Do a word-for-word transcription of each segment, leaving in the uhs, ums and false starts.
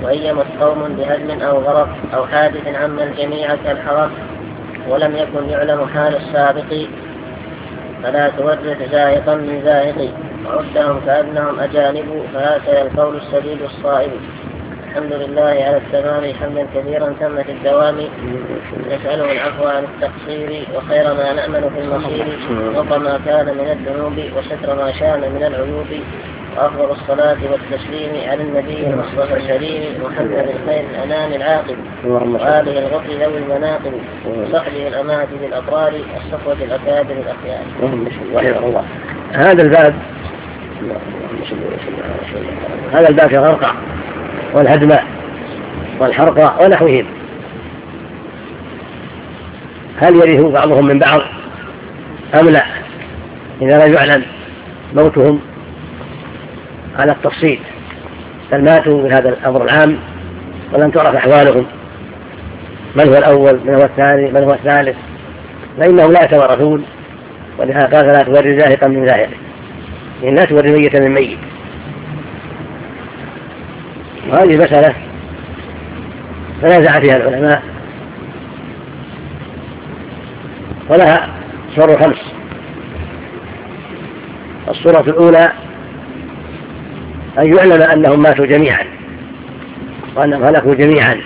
وإن يمت قوم بهدم أو غرق أو حادث عم الجميع كالحرق ولم يكن يعلم حال السابق فلا تورث زاهقا من زاهق وعدهم كأنهم أجانب فهكذا القول السديد الصائب. الحمد لله على التمام حمدا كثيرا تم في الدوام نسأله العفو عن التقصير وخير ما نأمل في المصير وقى ما كان من الذنوب وستر ما شان من العيوب وأفضل الصلاة والتسليم على النبي المصطفى الكريم محمد خير الأنام العاقب وآله الغفر ذوي المناقب وصحبه الأمات بالأطرار الصفوة الأكابر الأخيار. هذا الباب هذا الباب في الغرقى والهدم والحرق ونحوهم هل يرث بعضهم من بعض أم لا إذا لم يعلم موتهم على التفصيل بل ماتوا من هذا الأمر العام ولم تعرف أحوالهم من هو الأول من هو الثاني من هو الثالث فإنهم لا يتورثون ولهذا قال لا تورث زاهقا من زاهق لأن لا تورث ميتا من ميت. وهذه مسألة تنازع فيها العلماء ولها صور خمس. الصورة الأولى أن يعلم أنهم ماتوا جميعا وأنهم هلكوا جميعا.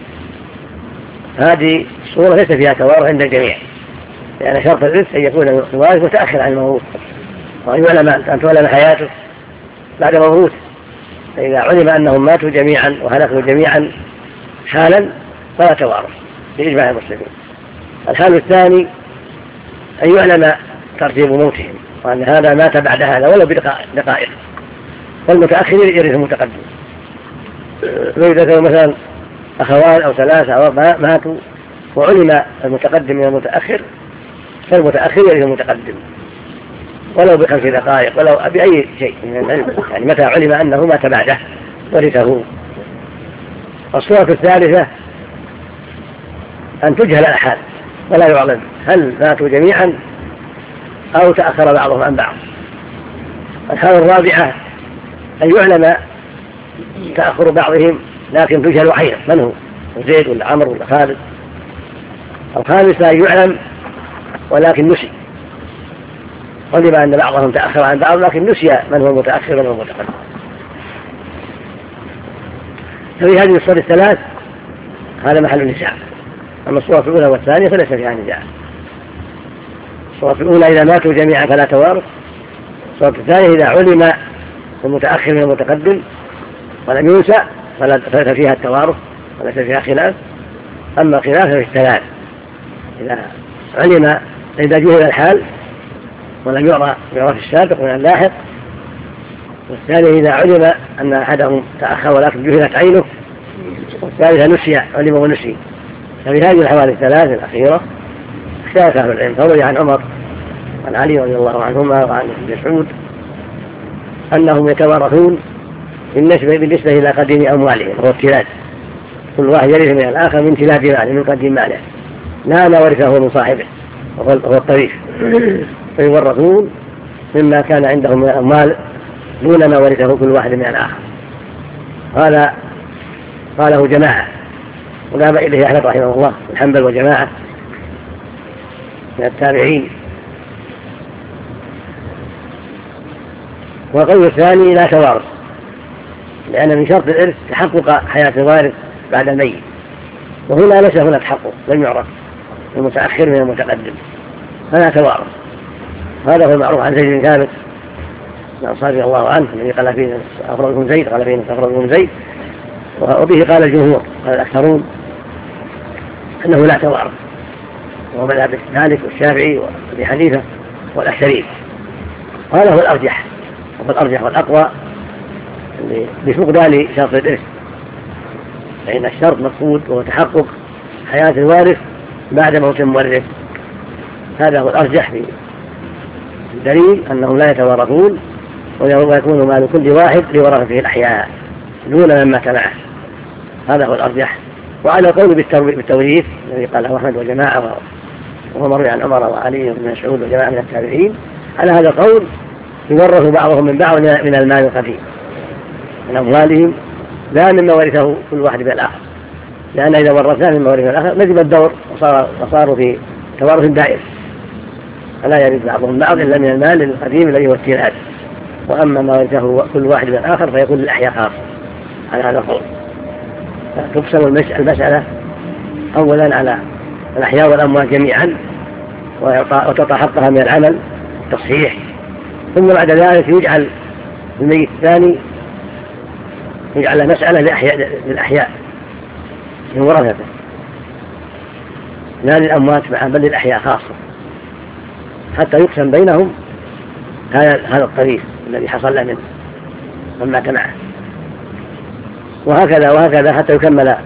هذه الصورة ليس فيها توارث عند الجميع لأن شرط الإرث أن يكون الوارث متأخر عن الموت وأن يعلم أن تعلم حياته بعد موت. فإذا علم أنهم ماتوا جميعا وهلكوا جميعا حالا فلا توارث بإجماع المسلمين. الحال الثاني أن يعلم ترتيب موتهم وأن هذا مات بعد هذا ولو بدقائق والمتأخر يرث المتقدم. فإذا كانوا مثلا أخوان أو ثلاثة أو أربعة ماتوا وعلم المتقدم من المتأخر فالمتأخر يرث المتقدم ولو بخمس دقائق ولو بأي شيء من العلم يعني متى علم أنه مات بعده ورثه. الصورة الثالثة أن تجهل الأحاد ولا يعلم هل ماتوا جميعا أو تأخر بعضهم عن بعض. الحالة الرابعة أن يعلم تأخر بعضهم لكن تجهل عينه من هو زيد ولا عمرو ولا خالد. الخامسة أن يعلم ولكن نسي علم أن بعضهم تأخر عن بعض لكن نسي من هو المتأخر ومن هو المتقدم. ففي هذه الصور الثلاث هذا محل النزاع. أما الصورة الأولى والثانية فليس فيها نزاع. الصورة الأولى إذا ماتوا جميعا فلا توارث. الصورة الثانية إذا علم المتأخر من المتقدم ولم ينسى فليس فيها التوارث وليس فيها خلاف. أما خلاف في الثلاث إذا علم إذا جهل الحال ولم يعرف يعرف السابق من اللاحق. والثاني إذا علم أن أحدهم تأخر ولكن جهلت عينه. والثالثة نسي علم ونسي. ففي هذه الحوالي الثلاث الأخيرة اختلف أهل العلم فروي عن عمر وعن علي رضي الله عنهما وعن ابن مسعود أنهم يتوارثون بالنسبة إلى قديم أموالهم وهو التلاد كل واحد يرث من الآخر من تلاد ماله من قديم ماله لا ما ورثه من صاحبه وهو الطريق فيورثون مما كان عندهم من الأموال دون ما ورثه كل واحد من الآخر. هذا قاله جماعة وذهب إليه أحمد رحمه الله الحنبل وجماعة من التابعين. والقول الثاني لا توارث لأن من شرط الإرث تحقق حياة الوارث بعد الميت وهنا ليس هنا تحقق لم يعرف المتأخر من المتقدم فلا توارث. هذا هو المعروف عن زيد بن ثابت رضي الله عنه الذي قال فيه أفراد بن زيد قال فيه أفراد بن زيد وبه قال الجمهور قال الأكثرون أنه لا توارث وهو مذهب مالك والشافعي وأبي حنيفة والأكثرين. هذا هو الأرجح وهو الأرجح والأقوى بفقدان شرط الإرث فإن الشرط مفقود وهو تحقق حياة الوارث بعد موت المورث. هذا هو الأرجح في الدليل أنهم لا يتوارثون ويكون مال كل واحد لورثته الأحياء دون من مات معه. هذا هو الأرجح. وعلى قول بالتوريث الذي قاله أحمد وجماعة وهو مروي عن عمر وعلي بن مسعود وجماعة من التابعين على هذا القول يورث بعضهم من بعض من المال القديم من أموالهم لا مما ورثه كل واحد من الآخر، لأن إذا ورثناه مما ورثه الآخر نجب الدور وصار وصاروا في توارث دائم، فلا يرث بعضهم بعض إلا من المال القديم الذي هو التيرات. وأما ما ورثه كل واحد من الآخر فيكون للأحياء خاص على هذا القول. تقسم المسألة أولا على الأحياء والأموات جميعا وتعطى حقها من العمل تصحيح، ثم بعد ذلك يجعل الميت الثاني يجعل مسألة للأحياء, للأحياء من ورثته لا للأموات بل للأحياء خاصة، حتى يقسم بينهم هذا هذا الطريق الذي حصل له من من مات معه، وهكذا وهكذا حتى يكمل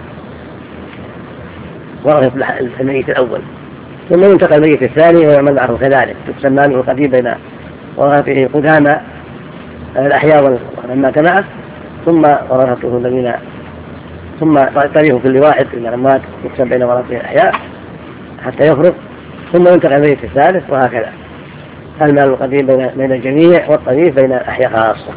ورثة الميت الأول، ثم ينتقل الميت الثاني ويعمل معه كذلك، تقسم ماله القديم بين ورثته قدامى الأحياء ومن مات معه، ثم ورثته الذين ثم طريق كل واحد من الأموات يقسم بين ورثته الأحياء حتى يفرغ، ثم ينتقل الميت الثالث، وهكذا المال القديم بين الجميع والطريق بين الأحياء خاصة.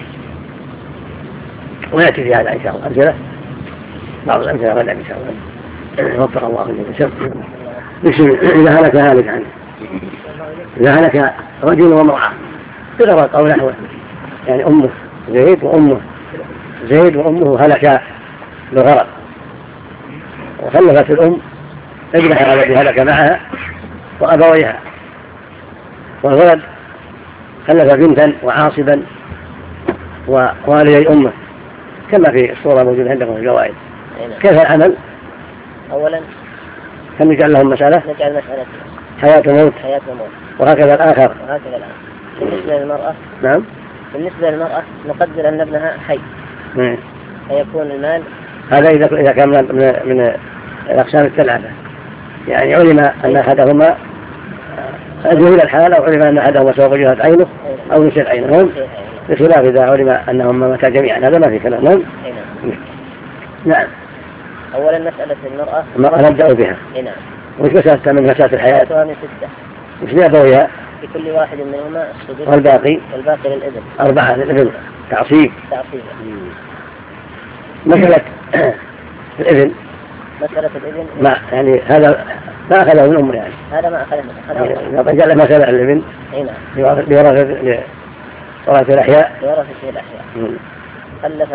ويأتي في هذا إن شاء الله أمثلة، بعض الأمثلة غدا إن شاء الله وفق الله للجميع. إذا هلك هالك عنه، إذا هلك رجل وامرأة بغرق أو نحوه، يعني أمه زيد وأمه زيد وأمه هلكا بغرق، وخلفت الأم ابنها الذي هلك معها وأبويها، والولد خلف بنتا وعاصبا ووالدي أمه كما في الصورة موجودة عندكم في الجوائز. كيف العمل؟ أولا كم نجعل لهم مسألة؟ نجعل مسألة حياة وموت، حياة وموت، وهكذا الآخر. وهكذا الآخر. بالنسبة للمرأة نعم بالنسبة للمرأة نقدر أن ابنها حي مم. فيكون المال هذا إذا كان من, من الأقسام الثلاثة، يعني علم أن أحدهما أدوه إلى الحال، أو علم أن أحدهما سوف جهت عينه أو نسيت عينهم، بخلاف إذا علم أنهم ماتا جميعا، هذا ما في كلام. نعم. نعم. أولا مسألة المرأة المرأة نبدأ بها. نعم. وش مسألة من مسألة الحياة؟ من ستة. وش لأبويها؟ لكل واحد منهما السدس، والباقي والباقي للابن. أربعة للابن. تعصيب. تعصيب. مسألة الابن. مسألة الابن. ما يعني هذا ما أخذه من أمه، يعني هذا ما أخذه منه. هذا رجال مسألة الابن. نعم. لورثة ورثة الأحياء. لورثة الأحياء. خلف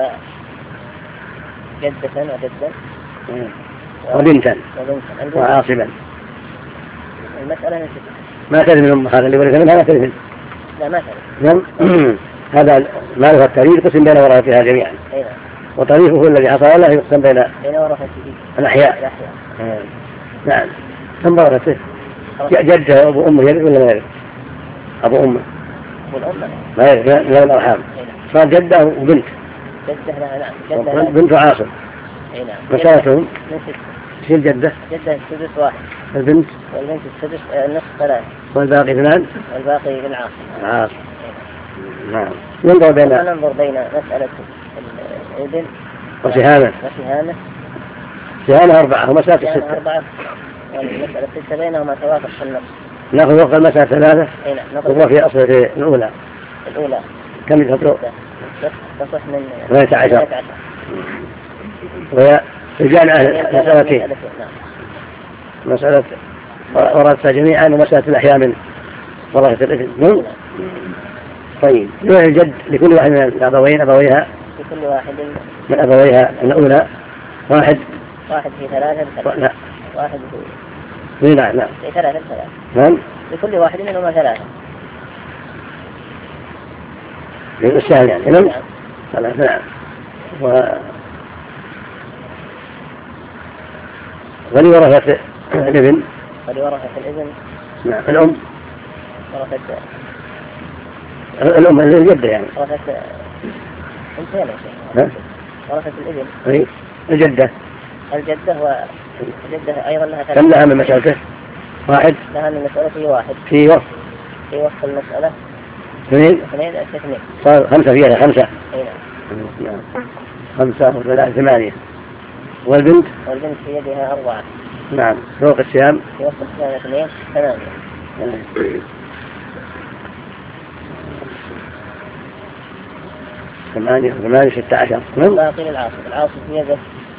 جدة وجدا وبنتا وعاصبا. المسألة من ستة. ما تدري من أمه، هذا اللي ورث منها ما تدري منه. لا ما تدري. نعم. هذا ماله التاريخ قسم بين ورثتها جميعا. نعم. وطريقه الذي حصل له يقسم بين بين ورثته الأحياء. الأحياء. نعم. كم ورثته؟ جده وأبو أمه يرث ولا ما يرث؟ أبو أمه. أبو الأمة. ما يرث لا الأرحام. صار جده وبنت. جده لا نعم. جده بنت وعاصم. أي نعم. مسألتهم من ستة. شيل الجدة. جدة السدس واحد. البنت. والبنت السدس النصف ثلاثة. والباقي اثنان. والباقي بالعاصم. العاصم. نعم. ننظر بين. ننظر بين مسألة الابن وسهامة. وسهامة. سهامة أربعة ومسألة الستة. أربعة. والمسألة الستة بينهما توافق في النص. نأخذ وفق المسألة ثلاثة. أي نعم. نقول في أصل الأولى. الأولى. كم يحطوا؟ تصح من ثلاثة عشر. وهي الجامعة مسألتين. مسألة ورثة جميعا ومسألة الأحياء من ورثة الابن. طيب نوع الجد لكل واحد من الأبوين أبويها. لكل واحد من أبويها الأولى واحد. واحد في ثلاثة. لا. واحد في. لا لا. في ثلاثة ثلاثة. نعم. لكل واحد منهما ثلاثة. للسهل يعني. نعم. ثلاثة. نعم. و ولورثة الابن. ولورثة الابن. نعم. الأم. ورثة. الأم الجدة يعني. ورثة. انتين يا شيخ. ورثة الابن. أي. الجدة. الجدة و الجدة أيضا لها ثلاثة. كم لها من مسألته؟ واحد. لها من مسألته واحد. في وقت. في وقت المسألة. اثنين. اثنين اثنين. صار خمسة فيها خمسة. أي نعم. نعم. خمسة وثلاثة ثمانية. والبنت. والبنت في يدها أربعة. نعم. فوق السهام. في وقت السهام اثنين ثمانية. ثمانية ثمانية ستة عشر. باقي للعاصب. العاصب في يده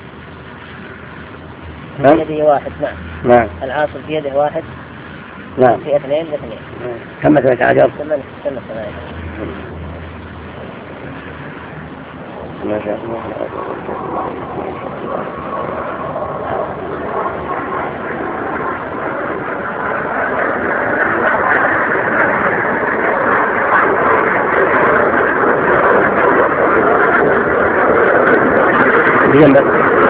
في يده واحد. نعم. نعم. العاصب في يده واحد. نعم. في اثنين باثنين. كم ثمانية عشر؟ ثمانية ثمانية ثمانية. ما شاء الله. بجنب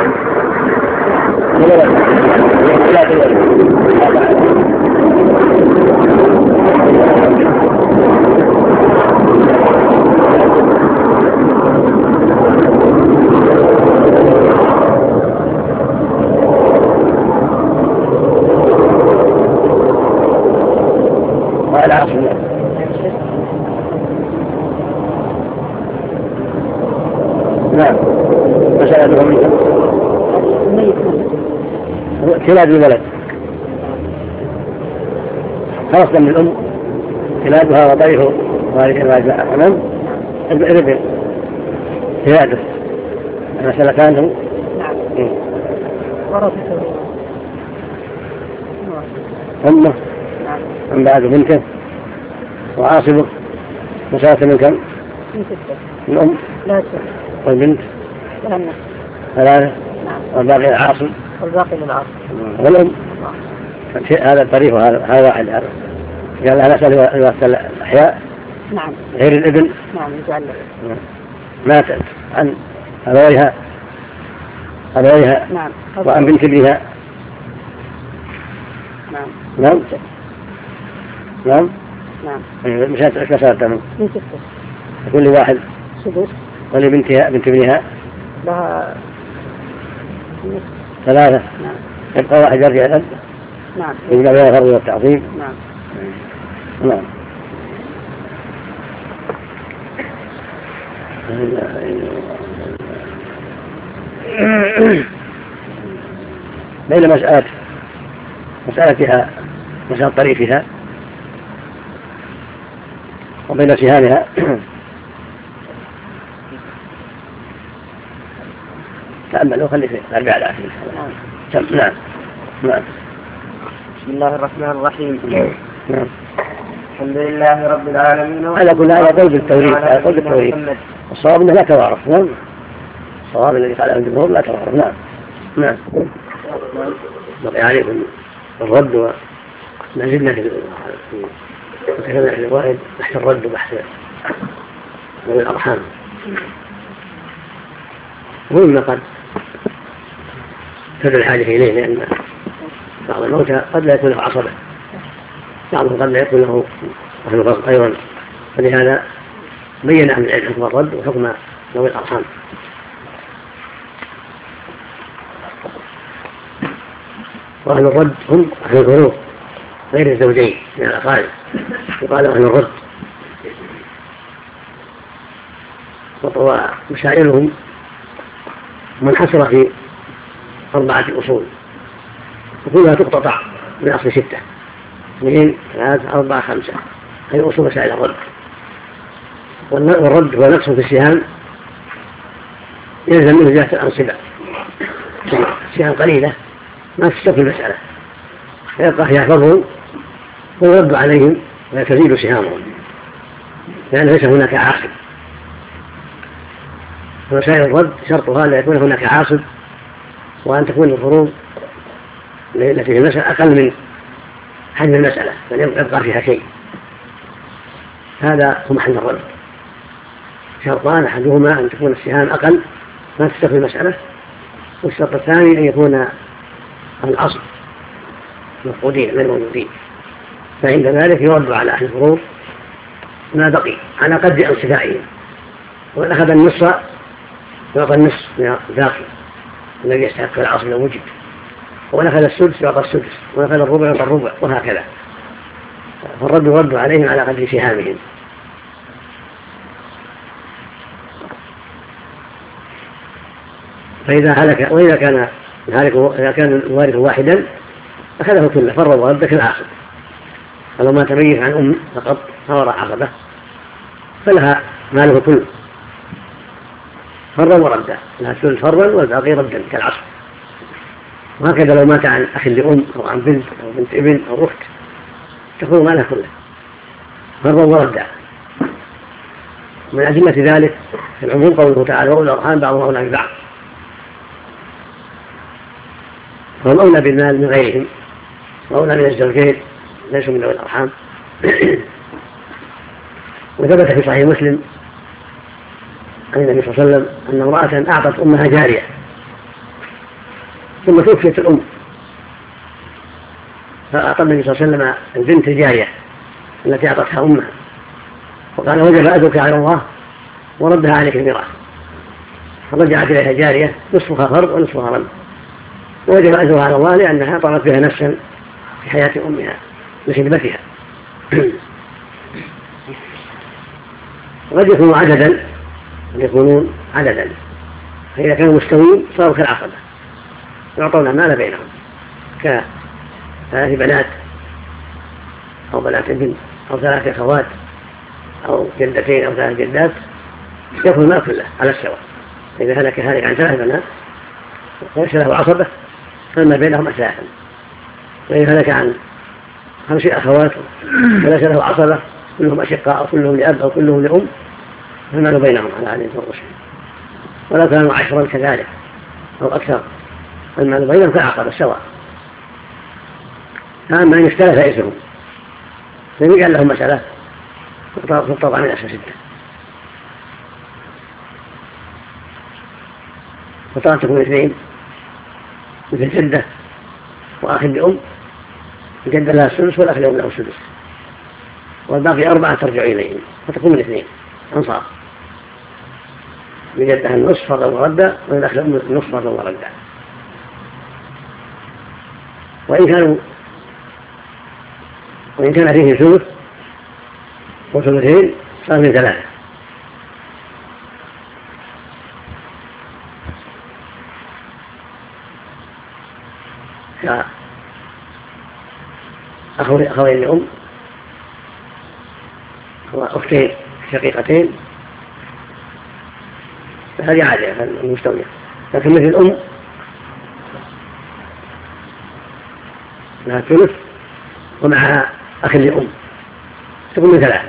نعم. مسألة منها كلاب الولد خاصة من الأم كلابها وطيفه وهذه الراجعة أمام الابن كلاده المسألة كانه. نعم. ورثته أمه من بعد بنته وعاصبه مسافة من كم؟ من ستة. الأم لا ستة. والبنت ثلاثة. ثلاثة. نعم. والباقي العاصب. والباقي للعاصب. والأم هذا الطريق هذا واحد هذا قال أنا أسأل الوقت الأحياء. نعم. غير الابن. نعم. يجعل ماتت عن أبويها أبويها. نعم. وعن بنت ابنها. نعم. نعم. نعم. نعم. مشات ايش مسألة من ستة. كل واحد سدس. ولبنتها بنت ابنها لها ثلاثة. نعم. يبقى واحد يرجع الأب. نعم. يجب بين الفرض والتعظيم. نعم. نعم. بين مسألة مسألتها مسألة طريقها وبين سهامها تأملوا خلي في أربع العافية. نعم. نعم. نعم. بسم الله الرحمن الرحيم. نعم. الحمد لله رب العالمين. على كل هذا قول بالتوريث على قول بالتوريث الصواب أنه لا توارث. نعم. الصواب الذي قاله الجمهور لا توارث. نعم. نعم. بقي عليكم الرد وما زلنا في وكذا في الواحد بحث الرد وبحث من الأرحام مما قد تدل الحاجة إليه لأن بعض الموتى قد لا يكون له عصبة بعضهم قد لا يكون له أهل فرض أيضا فلهذا بين أهل العلم حكم الرد وحكم ذوي الأرحام. وأهل الرد هم أهل الفروض غير الزوجين من الأقارب يقال أهل الرد ومسائلهم منحصرة في أربعة أصول وكلها تقتطع من أصل ستة اثنين ثلاثة أربعة خمسة هذه أصول مسائل الرد. والرد هو نقص في السهام يلزم منه جهة الأنصبة سهام قليلة ما تستوفي المسألة فيبقى يحفظهم ويرد عليهم ويتزيد سهامهم لأن ليس هناك عاصب. ومسائل الرد شرطها لا يكون هناك عاصب وأن تكون الفروض التي في المسألة أقل من حجم المسألة بل يبقى فيها شيء. هذا هو محل الرد. شرطان أحدهما أن تكون السهام أقل ما تستوفي المسألة والشرط الثاني أن يكون الأصل مفقودين غير موجودين فعند ذلك يرد على أهل الفروض ما بقي على قدر انصفائهم وإن أخذ النصف يعطى النصف من الباقي الذي يستحق الأصل لو وجد وإن أخذ السدس يعطى السدس وإن أخذ الربع يعطى الربع وهكذا فالرد يرد عليهم على قدر سهامهم. فإذا هلك وإذا كان إذا كان الوارث واحدا أخذه كله فرض ورد كالعاصب. ولو ما تميز عن أم فقط فورى عصبه فلها ماله كله فرا وردا، لها الثلث فرا والباقي ردا كالعصر. وهكذا لو مات عن أخ لأم أو عن بنت أو بنت ابن أو أخت تأخذ مالها كله فرا وردا. من أدلة ذلك في العموم قوله تعالى وأولى الأرحام بعضهم أولى ببعض، فهم أولى بالمال من غيرهم وأولى من الزوجين ليسوا من أولى الأرحام. وثبت في صحيح مسلم عن النبي صلى الله عليه وسلم أن امرأة أعطت أمها جارية ثم توفيت الأم، فأعطى النبي صلى الله عليه وسلم البنت الجارية التي أعطتها أمها وقال وجب أجرك على الله وردها عليك الميراث، فرجعت إليها جارية نصفها فرض ونصفها رد، ووجب أجرها على الله لأنها طلبت بها نفسا في حياة أمها لخدمتها. وقد يكونوا عددا يكونون عددا، فإذا كانوا مستوين صاروا كالعصبة يعطون المال بينهم كثلاث بنات أو بنات ابن أو ثلاث أخوات أو جدتين أو ثلاث جدات يكون المال كله على السواء. إذا هلك هالك عن ثلاث بنات وليس له عصبة فما بينهم أساسا، وإذا هلك عن خمس أخوات وليس له عصبة كلهم أشقاء أو كلهم لأب أو كلهم لأم فالمال بينهم على عدد الرشد. ولو كانوا عشرا كذلك أو أكثر المال بينهم كالعقبة سواء. أما أن يختلف اسمهم فيجعل لهم مسألة تطبع من أساس ستة، فطبعا تكون اثنين مثل جدة وأخ لأم، الجدة لها السدس والأخ لأم له السدس، والباقي أربعة ترجع إليهم فتكون من اثنين أنصاف، بجدها النصف فرضا وردا والأخ لأم النصف فرضا وردا. وإن كانوا وإن كان فيه ثلث وثلثين صار من ثلاثة، أخوين لأم وأختين شقيقتين فهذه عادة المستوية. لكن مثل الأم لها الثلث ومعها أخ لأم تكون من ثلاثة،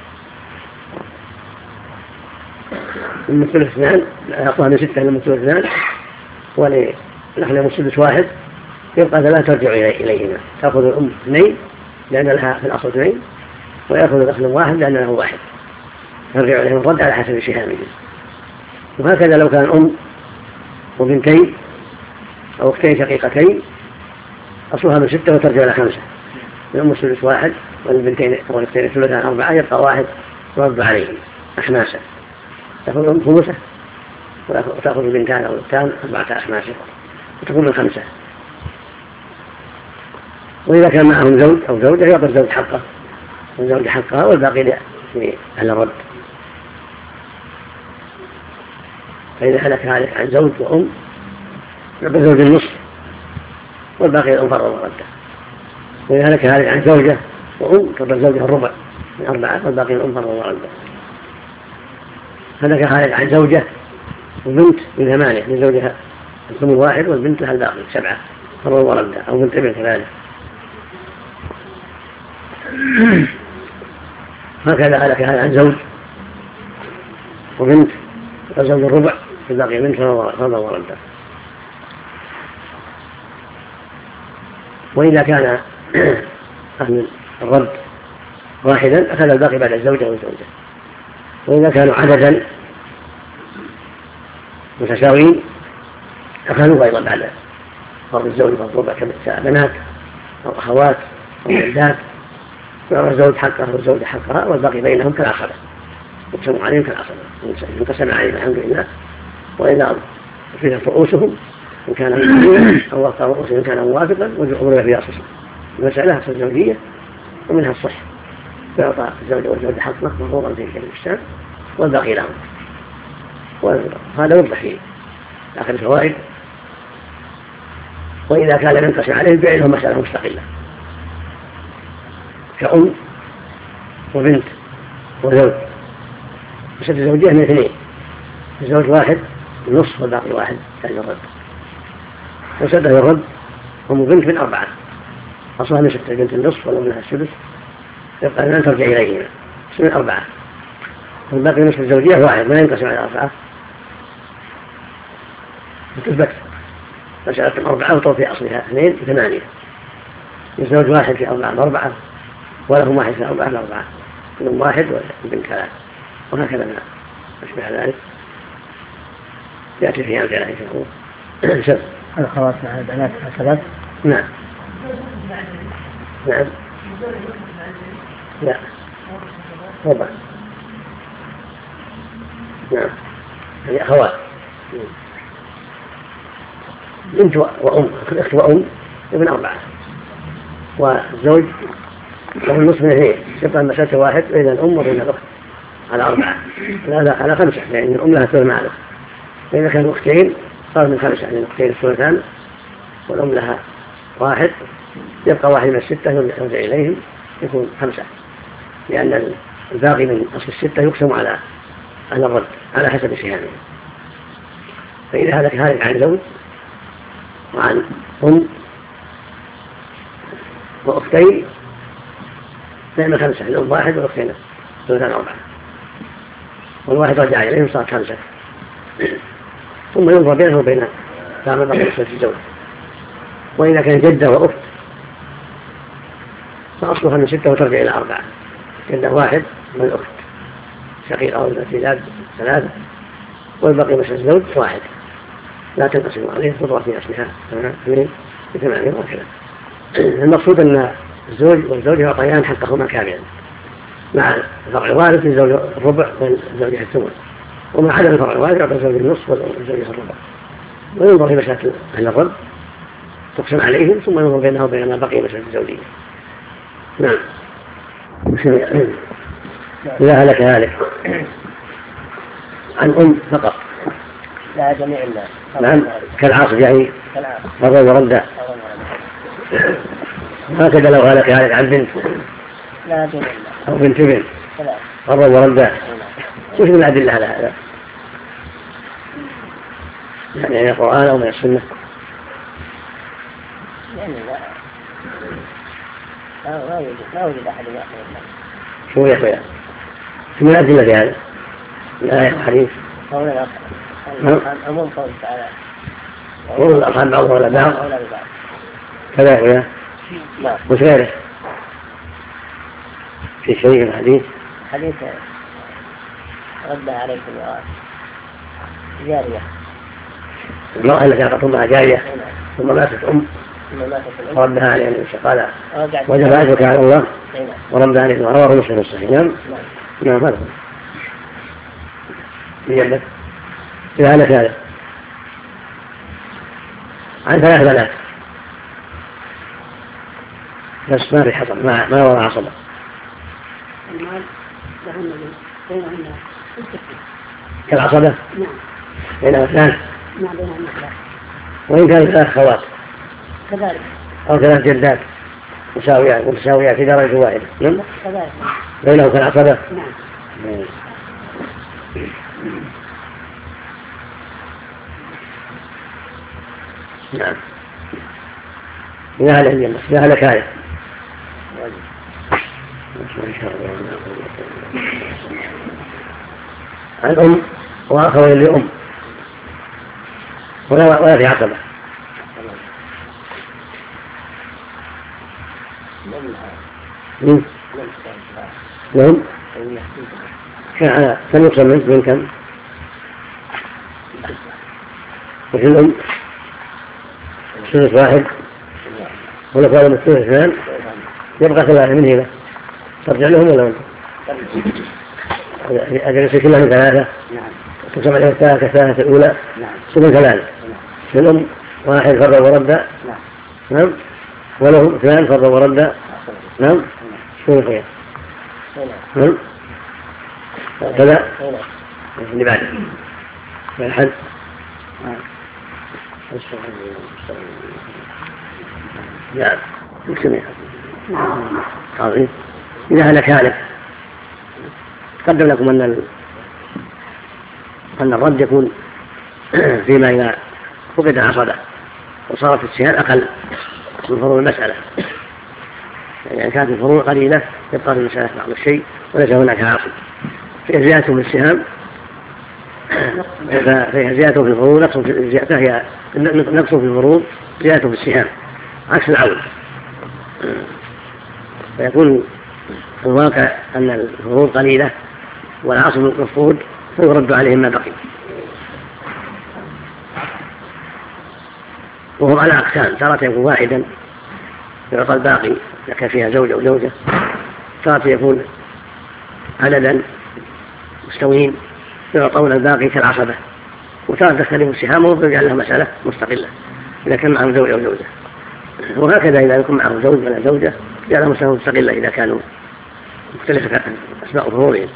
من الثلث اثنان أقوى من ستة من الثلث اثنان ولأخ لأم السدس واحد، يبقى ثلاثة ترجع إليهما، تأخذ الأم اثنين لأن لها في الأصل اثنين ويأخذ الأخ واحد لأن له واحد، ترجع إليهم الرد على حسب سهامهم. وهكذا لو كان أم وبنتين أو أختين شقيقتين أصلها من ستة وترجع إلى خمسة، الأم السدس واحد والبنتين أو الأختين الثلثان أربعة، يبقى واحد يرد عليهم أخماسا، تأخذ الأم خمسة وتأخذ البنتان أو الأختان أربعة أخماسا وتكون من خمسة. وإذا كان معهم زوج أو زوجة يعطي الزوج حقه والزوج حقها والباقي لأهل الرد. فإذا هلك هالك عن زوج وأم يعطي الزوج النصف والباقي الأم فرضا وردا. وإذا هلك هالك عن زوجة وأم تعطي الزوجة الربع من أربعة والباقي الأم فرضا وردا. هلك هالك عن زوجة وبنت من ثمانية من زوجها الثمن واحد والبنت لها الباقي سبعة فرضا وردا، أو بنت ابن كذلك. هكذا هلك هذا عن زوج وبنت وزوج الربع الباقي بنت فرضا وردا. وإذا كان أهل الرد واحدا أخذ الباقي بعد الزوجة والزوجة. وإذا كانوا عددا متساويين أخذوا أيضا بعد فرض الزوج والربع كبنات أو أخوات أو جدات، يرى الزوج حقه والزوجة حقها والباقي بينهم كالعصبة، يقسم عليهم كالعصبة ينقسم عليهم الحمد لله. وإذا فيها رؤوسهم إن كان مؤمنا أو وقع رؤوسهم إن كان موافقا وجعلوا في أصل المسألة في الزوجية ومنها الصح، فيعطى الزوجة والزوجة حقه مفروضا في الإسلام والباقي لهم. وهذا يوضح في آخر الفوائد. وإذا كان ينقسم عليهم بينهم مسألة مستقلة كأم وبنت وزوج، مسألة الزوجية من اثنين، الزوج واحد النصف والباقي واحد يعني الرد. وسده الرد هم بنت من أربعة أصلها من ستة، بنت النصف ولو منها السدس يبقى أن ترجع إليهما من أربعة، والباقي نصف الزوجية واحد ما ينقسم على أربعة وتثبت مسألة أربعة وطول في أصلها اثنين ثمانية، الزوج واحد في أربعة أربعة ولهم واحد في أربعة أربعة من واحد وبنت ثلاث وهكذا ما أشبه ذلك يأتي في أمثلة إن شاء الله. الأخوات مع البنات هكذا؟ نعم نعم لا ربع نعم هي أخوات بنت وأم أخت وأم ابن أربعة والزوج له النصف من اثنين يبقى المسألة واحد بين الأم وبين الأخت على أربعة لا لا على خمسة لأن الأم لها ثلث مع الأخت، فإذا كانوا أختين صار من خمسة يعني الأختين الثلثان والأم لها واحد يبقى واحد من الستة يرجع إليهم يكون خمسة، لأن الباقي من أصل الستة يقسم على على الرد على حسب سهامه. فإذا هلك هالك عن زوج وعن أم وأختين فإن خمسة، الأم واحد والأختين ثلثان أربعة والواحد رجع إليهم صار خمسة، ثم ينظر بينه وبين فهم بقي نصف الزوج. وإذا كان جدة وأخت فأصلها من ستة وترجع إلى أربعة، جدة واحد من الأخت شقيق أو الأولاد ثلاثة والبقي مثل الزوج واحد لا تنقسم عليه تضرب في أصلها اثنين بثمانية وكذا. المقصود أن الزوج والزوج يعطيان حقهما كاملا مع فرع الوارث للزوج الربع والزوجة الثمن، ومع عدم فرع الوارث يعطي الزوج النصف والزوجة الربع. وينظر في مسألة أهل الرب تقسم عليهم ثم ينظر بينه وبين ما بقي مسألة الزوجية. نعم إذا هلك هالك عن أم فقط لا جميع الناس نعم كالعاصف يعني مرة ورده هكذا لو هلك هالك عن بنت لا جميع أو بنت بنت مرة ورده وش من الأدلة على هذا؟ يعني من القرآن أو من السنة؟ يعني لا لا يوجد لا يوجد أحد يأخذ الله. شو يا أخويا؟ شو من الأدلة في هذا؟ الآية الحديث قول الأخ عموم قول تعالى قول الأرحام بعضها ولا بعض كذا يا أخويا؟ وش غيره؟ في شيء من الحديث؟ حديث رد عليكم يا جارية المرأة التي أعطت أمها جارية ثم ماتت أم وربها عليه النبي قال وجب أجرك على الله وربها عليه رواه مسلم الصحيح. نعم نعم هذا بجنبك إذا هلك هذا عن ثلاث بنات بس ما في حصل ما ما وراء عصبة كالعصبة بينها اثنان وإن كان ثلاث خوات كذلك أو ثلاث جدات مساويات متساويات في درجة واحدة نعم بينه كالعصبة نعم نعم إذا هلك إذا هلك هذا الأم وأخوين لأم ولا ولا في عقبة لهم كان كم يقسم من كم وفي الأم ثلث واحد ولا فعلا الثلث اثنان يبقى ثلاثة من هنا ترجع لهم ولا أنت؟ أجل يصير كلها من ثلاثة تقسم عليها الثلاثة الثلاثة الأولى ثم ثلاثة في الأم واحد فرد ورد نعم وله اثنان فرد ورد نعم شو الخير نعم كذا اللي بعده الحد لا يسمي عظيم. إذا هلك هالك قدم لكم أن أن الرد يكون فيما إذا فقد عصبة وصارت السهام أقل من فروع المسألة، يعني كانت الفروع قليلة يبقى في المسألة بعض الشيء وليس هناك عاصب، فهي زيادة في السهام فهي زيادة في الفروع نقص في فهي نقص في الفروع زيادة في السهام عكس العود. فيكون الواقع أن الفروض قليلة والعاصب مفقود فيرد عليهم ما بقي. وهم على أقسام، تارة يكون واحدا يعطى الباقي إذا كان فيها زوجة أو زوجة، تارة يكون عددا مستويين يعطون الباقي كالعصبة، وتارة تختلف السهام ويجعل لها مسألة مستقلة إذا كان معهم زوج أو زوجة، وهكذا إذا يكون معهم زوج ولا زوجة جعلها مسألة مستقلة إذا كانوا مختلفة أسماء فروعهم.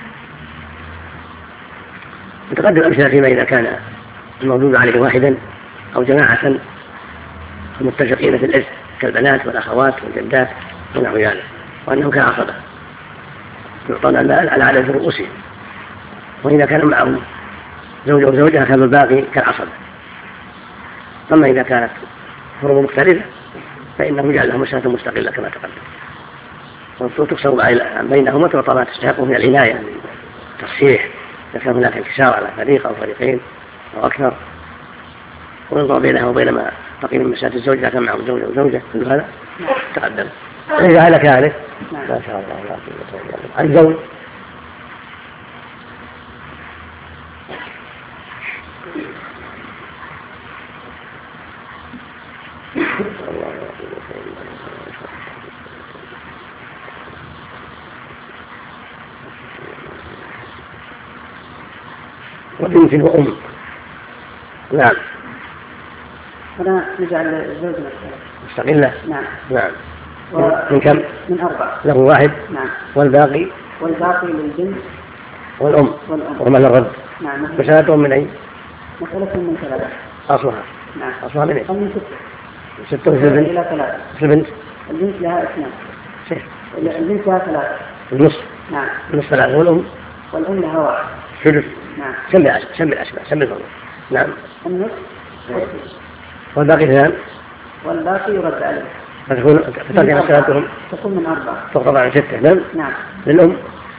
نتقدم أمثلة فيما إذا كان الموجود عليه واحدا أو جماعة متفقين في الإرث كالبنات والأخوات والجدات ونحو ذلك، وأنهم كعصبة يعطون المال على عدد رؤوسهم، وإذا كان معهم زوج أو زوجة كان الباقي كالعصبة. أما إذا كانت فروع مختلفة فإنه يجعل لهم مسألة مستقلة كما تقدم، وتقسم بينهم وتعطى ما تستحقه من العناية تصحيح إذا كان هناك انكسار على فريق أو فريقين أو أكثر، وينظر بينها وبين ما بقي من مسألة الزوج إذا كان معه زوجة أو زوجة، كل هذا تقدم. إذا هلك هالك ما شاء الله عن الزوج وبنت وأم. نعم. هنا نجعل الزوج مستقلة. نعم. نعم. من كم؟ من أربعة. له واحد. نعم. والباقي؟ والباقي للبنت والأم. والأم. وما للرد؟ نعم. مسألتهم من أي؟ مسألة من ثلاثة. أصلها. نعم. أصلها من أي؟ من ستة. ستة وثلاثة. إلى ثلاثة. البنت؟ البنت لها اثنان. شيء. البنت لها ثلاثة. النصف. نعم. النصف ثلاثة. والأم؟ والأم لها واحد. ثلث. نعم. سمي الأسماء سمي الأسماء سمي الفضل. نعم. النصف. والباقي اثنان. والباقي يرد عليه. فتكون فترجع مسألتهم تكون من أربعة. تقرب عن ستة. نعم. نعم. للأم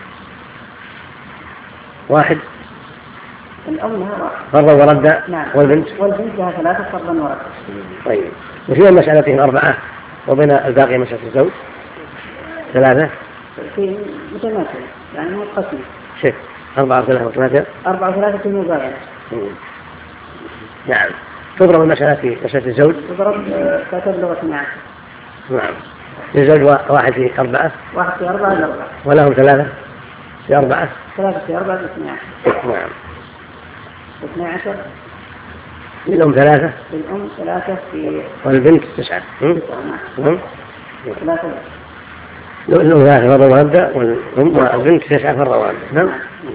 واحد. الأم لها واحد. فرا وردا. نعم. والبنت؟ والبنت لها ثلاثة فرا وردا. طيب. وفي مسألتهم أربعة وبين الباقي مسألة الزوج ثلاثة. في متماثلة يعني مو قسم. شيء. أربعة وثلاثة وثلاثة. أربعة وثلاثة مباينة. نعم. تضرب المسألة في مسألة الزوج. تضرب فتبلغ اثنين. نعم. الزوج واحد في أربعة. واحد في أربعة لأربعة. ولهم ثلاثة في أربعة. ثلاثة في أربعة اثنين. نعم. اثنين عشر. للأم ثلاثة. للأم ثلاثة في. والبنت تسعة. نعم. ثلاثة. للأم ثلاثة فرا وردا والأم والبنت تسعة فرا وردا. نعم.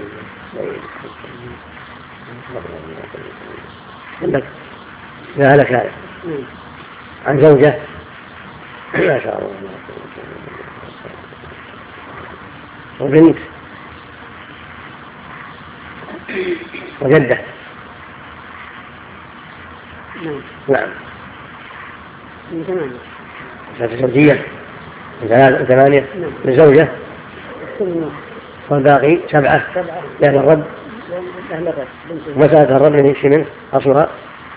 عندك لا لك هذا عن زوجة ما شاء الله وبنت وجدة. نعم. نعم. من ثمانية. مسألة زوجية من ثلاثة ثمانية. نعم. من زوجة. سنة. والباقي سبعة. سبعة. لأهل الرد. أهل الرد. مسألة الرد من ايش منه؟ أصلها؟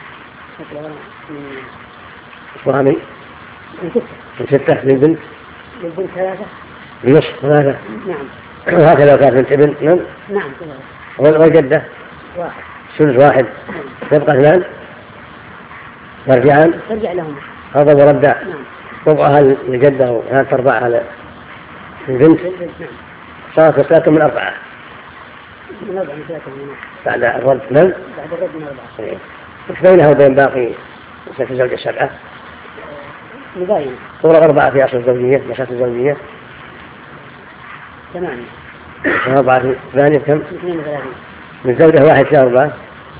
أصلها من؟ من ستة. من ستة. للبنت؟ للبنت ثلاثة. النصف ثلاثة. نعم. وهكذا كانت بنت ابن. نعم. نعم. والجدة؟ واحد. ثلث واحد. يبقى اثنان. يرجعان. ترجع لهم. هذا وردا. نعم. ربعها الجدة وثلاث أرباعها على البنت. نعم. صارت ثلاثة من أربعة. من أربعة من ثلاثة من بعد الرد. نعم. بعد الرد من أربعة. وش بينها وبين باقي مسألة الزوجية سبعة؟ مباينة. صورة أربعة في أصل الزوجية مسألة الزوجية. ثمانية. أربعة في ثمانية كم؟ اثنين وثلاثين. من زوجة واحد في أربعة.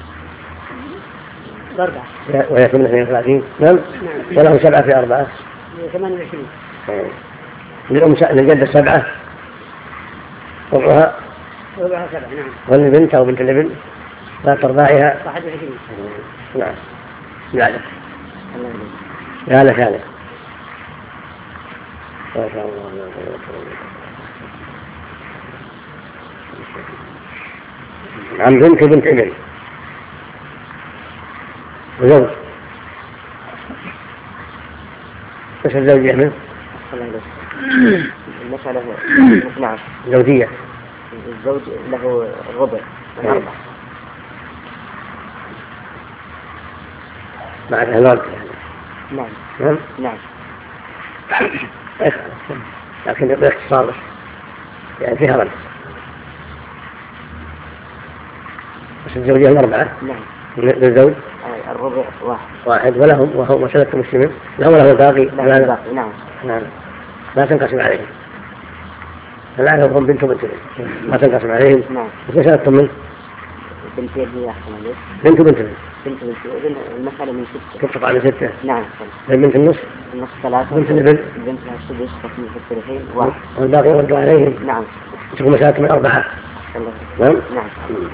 أربعة. ويكون اثنين وثلاثين. نعم. نعم. وله سبعة في أربعة. ثمانية وعشرين. للأم للجدة سبعة. ربعها. ربعها سبعة. نعم. والبنت أو بنت الابن. ثلاث أرباعها واحد وعشرين. نعم. لا لا لا لا لا ما شاء الله. عن بنت بنت ابن وزوج. ايش الزوجية منه؟ المسألة نعم زوجية. الزوج له الربع من أربعة. مع الهلال. نعم نعم نعم. لكن باختصار يعني فيها رد. بس الزوجية الأربعة. نعم. للزوج الربع واحد. واحد ولهم وهو مسألة المسلمين لهم وله الباقي. نعم. نعم. لا تنقسم عليهم. الآن هم بنت بنت ما تنقسم عليهم. نعم. وش مسألتهم منه؟ بنت ابن أحسن عليك. بنت بنت بنت بنت المسألة من ستة. تتفق على ستة. نعم. بنت النص. النص ثلاثة. بنت الابن. بنت السدس تكون في الثلثين واحد. والباقي يرد عليهم. نعم. تكون مسألة من أربعة. نعم. نعم.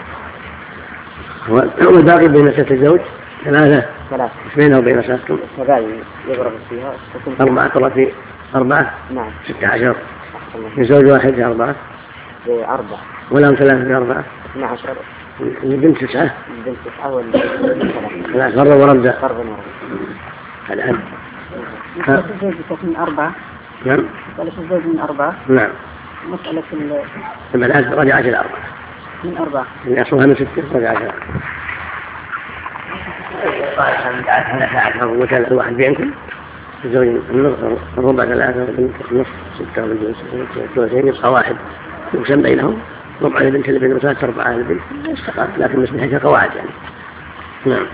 والباقي بين مسألة الزوج ثلاثة. ثلاثة. ايش بينه وبين مسألتكم؟ فباقي يضرب فيها. أربعة طلع في أربعة. نعم. ستة عشر. من زوج واحد في أربعة. في أربعة. ولهم ثلاثة في أربعة. اثنى عشر. البنت تسعة. البنت تسعة والبنت ثلاثة. لا فرض ورد. فرض ورد. الآن. الزوج من أربعة. نعم. مسألة الزوج من أربعة. نعم. مسألة البنات رجعت إلى أربعة. من أربعة. اللي أصلها من ستة رجعت إلى أربعة. الواحد بينكم الزوج الربع ثلاثة والبنت النصف ستة والبنت ثلاثين يبقى واحد يقسم بينهم ربع البنت اللي بين ثلاثة أربعة البنت استقر لكن مش بحيث قواعد يعني. نعم.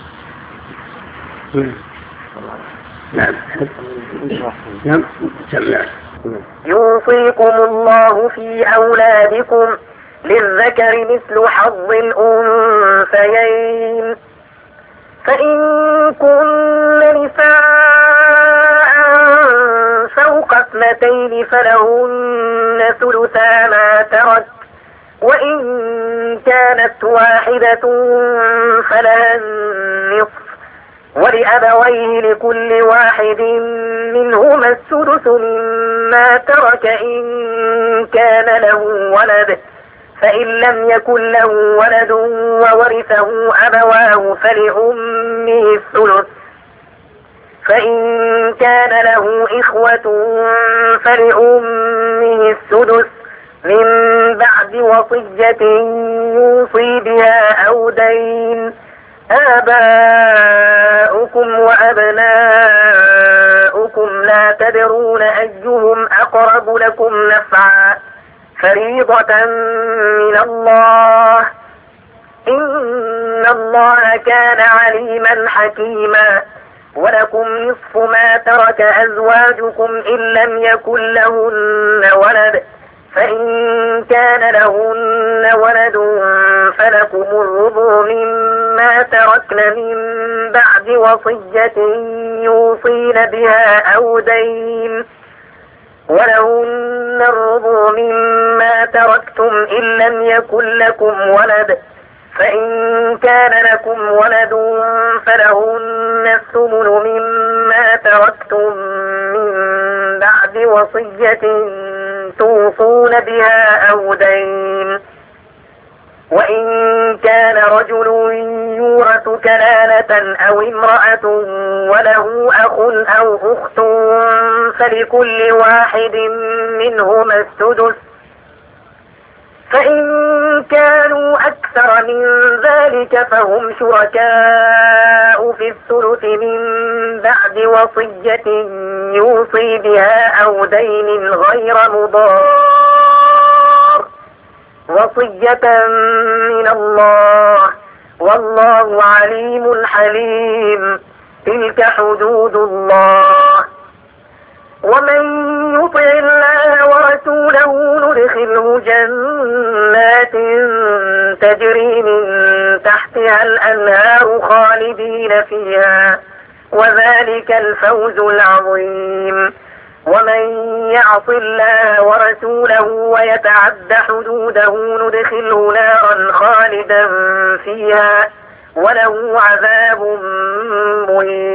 نعم. نعم. سمع. يوصيكم الله في أولادكم للذكر مثل حظ الأنثيين فإن كن نساء فوق اثنتين فلهن ثلثا ما ترك وإن كانت واحدة فلها النصف ولأبويه لكل واحد منهما السدس مما ترك إن كان له ولد فإن لم يكن له ولد وورثه أبواه فلأمه الثلث فإن كان له إخوة فلأمه السدس من بعد وصية يوصي بها أو دين آباؤكم وأبناؤكم لا تدرون أيهم أقرب لكم نفعا فريضة من الله إن الله كان عليما حكيما ولكم نصف ما ترك أزواجكم إن لم يكن لهن ولد فإن كان لهن ولد فلكم الربع مما تركن من بعد وصية يوصين بها أو دين ولهن الربع مما تركتم إن لم يكن لكم ولد فإن كان لكم ولد فلهن الثمن مما تركتم من بعد وصية توصون بها أو دين وإن كان رجل يورث كلالة أو امرأة وله أخ أو أخت فلكل واحد منهما السدس فإن كانوا أكثر من ذلك فهم شركاء في الثلث من بعد وصية يوصي بها أو دين غير مضار وصية من الله والله عليم حليم تلك حدود الله ومن يطع الله ورسوله ندخله جنات تجري من تحتها الأنهار خالدين فيها وذلك الفوز العظيم ومن يعص الله ورسوله ويتعد حدوده ندخله نارا خالدا فيها وله عذاب مهين.